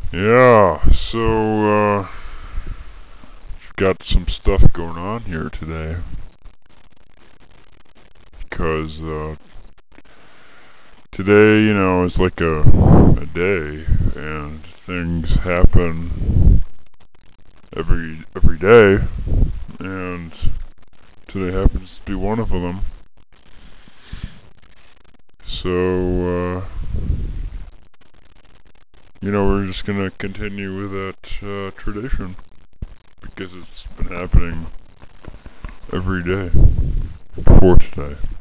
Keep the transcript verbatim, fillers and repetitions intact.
Yeah, so, uh, got some stuff going on here today. Because, uh, today, you know, is like a, a day, and things happen every, every day, and today happens to be one of them. So, uh, you know, we're just gonna continue with that, uh, tradition. Because it's been happening every day before today.